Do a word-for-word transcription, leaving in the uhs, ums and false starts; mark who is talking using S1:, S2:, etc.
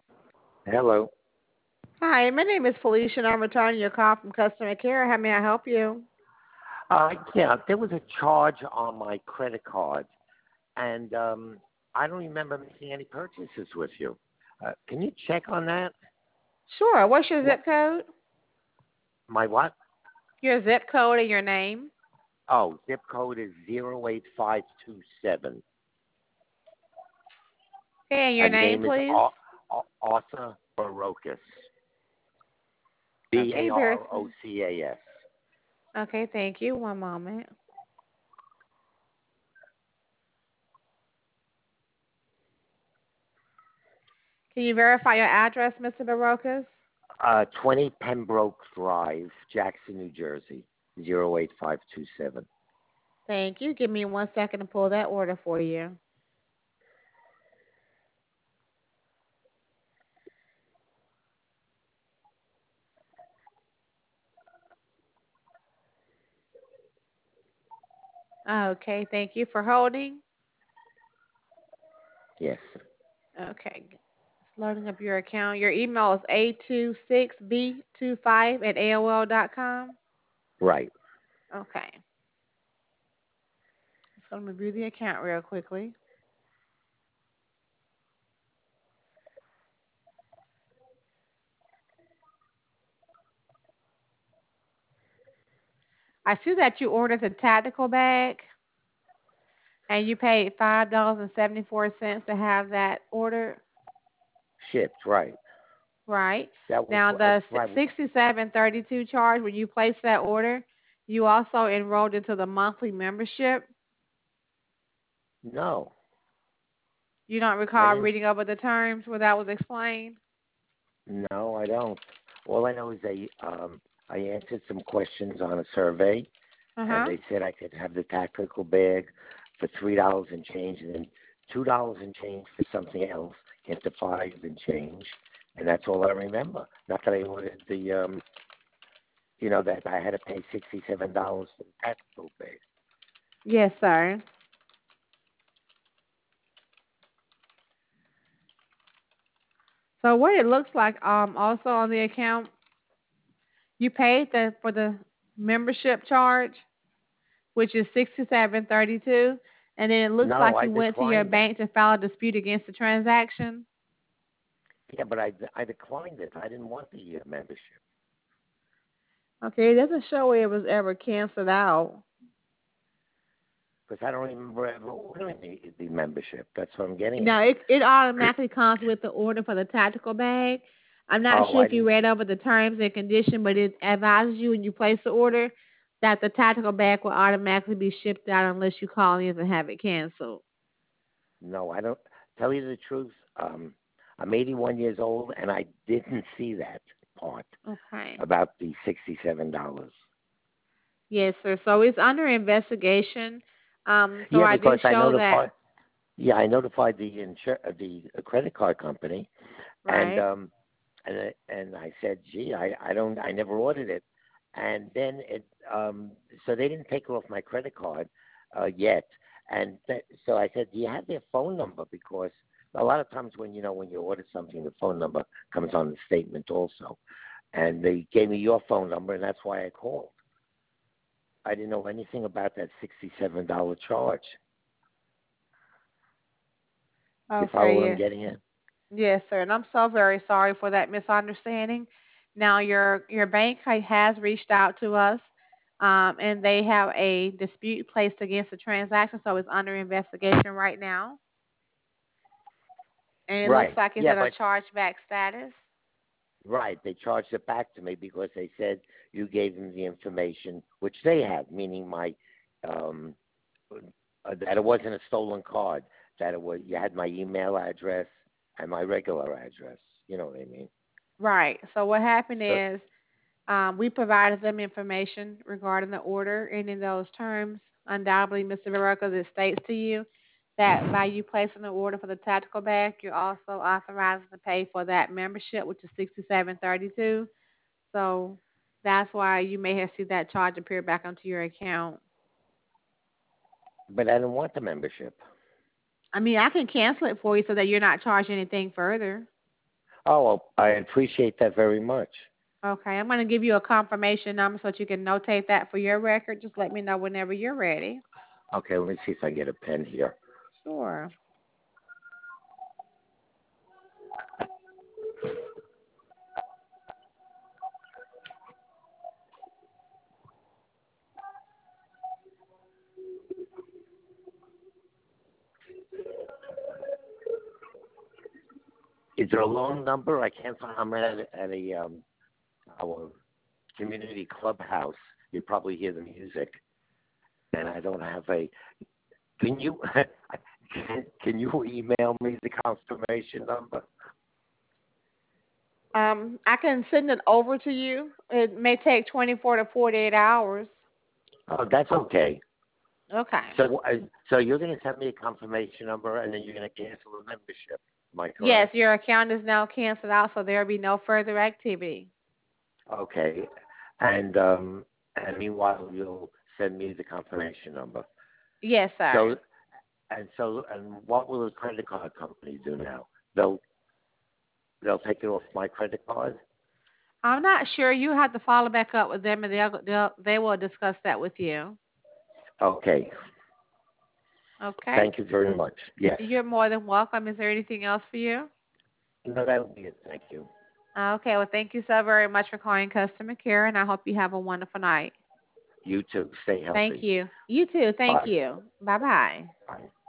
S1: Hello.
S2: Hi, my name is Felicia, and I'm returning your call from customer care. How may I help you?
S1: Uh, yeah, there was a charge on my credit card, and um, I don't remember making any purchases with you. Uh, can you check on that?
S2: Sure. What's your
S1: What?
S2: zip code?
S1: My what?
S2: Your zip code and your name.
S1: Oh, zip code is zero eight five two seven,
S2: Okay, and your
S1: and
S2: name,
S1: name is
S2: please.
S1: Ar- Ar- Arthur Barocas. B
S2: Okay,
S1: A
S2: very.
S1: R O C A S.
S2: Okay, thank you. One moment. Can you verify your address, Mister Barocas?
S1: Uh, twenty Pembroke Drive, Jackson, New Jersey, zero eight five two seven.
S2: Thank you. Give me one second to pull that order for you. Okay, thank you for holding.
S1: Yes.
S2: Okay, it's loading up your account. Your email is a two six b two five at A O L dot com.
S1: Right.
S2: Okay, just gonna review the account real quickly. I see that you ordered the tactical bag and you paid five dollars and seventy four cents to have that ordered.
S1: Shipped. Right.
S2: Right.
S1: That was
S2: Now
S1: uh,
S2: the
S1: right.
S2: sixty seven thirty two charge when you placed that order, you also enrolled into the monthly membership.
S1: No,
S2: You don't
S1: I
S2: recall
S1: didn't.
S2: reading over the terms where that was explained?
S1: No, I don't. All I know is they um I answered some questions on a survey,
S2: Uh
S1: and
S2: huh.
S1: they said I could have the tactical bag for three dollars and change, and then two dollars and change for something else, get the five and change, and that's all I remember. Not that I ordered the um you know that I had to pay sixty seven dollars for the tactical bag.
S2: Yes, sir. So what it looks like, um, also on the account, you paid the for the membership charge, which is sixty seven thirty two, and then it looks
S1: No,
S2: like
S1: I
S2: you went to your
S1: declined it.
S2: bank to file a dispute against the transaction.
S1: Yeah, but I I declined it. I didn't want the uh, membership.
S2: Okay, it doesn't show where it was ever canceled out.
S1: Because I don't remember ever ordering the, the membership. That's what I'm getting
S2: No,
S1: at.
S2: it it automatically comes with the order for the tactical bag. I'm not
S1: Oh,
S2: sure
S1: I
S2: if you
S1: didn't.
S2: read over the terms and condition, but it advises you when you place the order that the tactical bag will automatically be shipped out unless you call in and have it canceled.
S1: No, I don't. Tell you the truth, um, I'm eighty-one years old, and I didn't see that part
S2: Okay.
S1: about the sixty-seven dollars.
S2: Yes, sir. So it's under investigation. Um, so
S1: Yeah,
S2: I do
S1: because I
S2: show that,
S1: notified. Yeah, I notified the insur- uh, the uh, credit card company, and
S2: right?
S1: um, and I- and I said, gee, I I don't, I never ordered it, and then it um, so they didn't take it off my credit card uh, yet, and th- so I said, do you have their phone number? Because a lot of times when you know when you order something, the phone number comes on the statement also, and they gave me your phone number, and that's why I called. I didn't know anything about that sixty-seven dollar charge. You follow
S2: Okay,
S1: what I'm
S2: yes.
S1: getting at?
S2: Yes, sir. And I'm so very sorry for that misunderstanding. Now your your bank ha- has reached out to us, um, and they have a dispute placed against the transaction, so it's under investigation right now. And it looks
S1: Right.
S2: like it's
S1: Yeah,
S2: at a
S1: but
S2: chargeback status.
S1: right, they charged it back to me because they said you gave them the information, which they had, meaning my um, uh, that it wasn't a stolen card, that it was you had my email address and my regular address. You know what I mean?
S2: Right. So what happened
S1: So
S2: is, um, we provided them information regarding the order, and in those terms, undoubtedly, Mister Barroca, it states to you that by you placing the order for the tactical bag, you're also authorized to pay for that membership, which is sixty-seven thirty-two. So that's why you may have seen that charge appear back onto your account.
S1: but I didn't want the membership.
S2: I mean, I can cancel it for you so that you're not charged anything further.
S1: Oh, well, I appreciate that very much.
S2: Okay, I'm going to give you a confirmation number so that you can notate that for your record. Just let me know whenever you're ready.
S1: Okay, let me see if I can get a pen here.
S2: Sure.
S1: Is there a long number? I can't find. I'm at at a um our community clubhouse. You probably hear the music, and I don't have a. Can you can, can you email me the confirmation number?
S2: Um, I can send it over to you. It may take twenty-four to forty-eight hours.
S1: Oh, that's okay.
S2: Okay.
S1: So, uh, so you're going to send me a confirmation number, and then you're going to cancel the membership. Am I
S2: Yes,
S1: correct?
S2: your account is now canceled out, so there will be no further activity.
S1: Okay. And um, and meanwhile, you'll send me the confirmation number.
S2: Yes,
S1: So,
S2: sir.
S1: and so, and what will the credit card company do now? They'll they'll take it off my credit card.
S2: I'm not sure. You have to follow back up with them, and they'll, they'll they will discuss that with you.
S1: Okay.
S2: Okay.
S1: Thank you very much. Yes.
S2: You're more than welcome. Is there anything else for you?
S1: No, that'll be it. Thank you.
S2: Okay. Well, thank you so very much for calling customer care, and I hope you have a wonderful night.
S1: You too. Stay
S2: Thank
S1: healthy.
S2: you. You too. Thank
S1: Bye.
S2: you. Bye bye.
S1: Bye.